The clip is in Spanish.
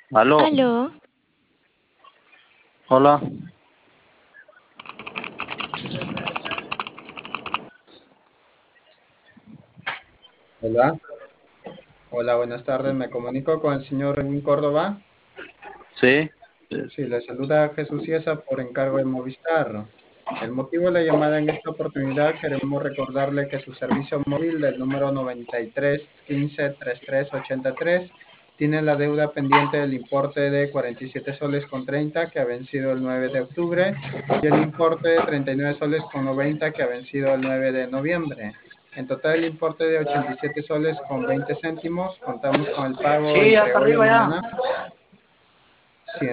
Aló, Aló, hola. Hola, hola, buenas tardes. Me comunico con el señor Edwin Córdoba. Sí, Sí, le saluda Jesús Ciesa por encargo de Movistar. El motivo de la llamada en esta oportunidad, queremos recordarle que su servicio móvil del número 93 15 33 83 tiene la deuda pendiente del importe de 47 soles con 30 que ha vencido el 9 de octubre y el importe de 39 soles con 90 que ha vencido el 9 de noviembre. En total, el importe de 87 soles con 20 céntimos. Contamos con el pago sí, entre hasta hoy y arriba ya. mañana.